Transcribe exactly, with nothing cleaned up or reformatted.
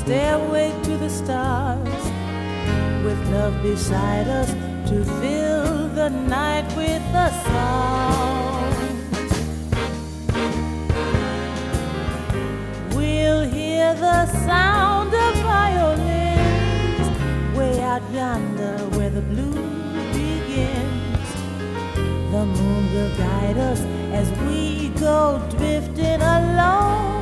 stairway to the stars, with love beside us to fill the night with a song. We'll hear the sound of violins way out yonder where the blue begins. The moon will guide us as we go drifting along.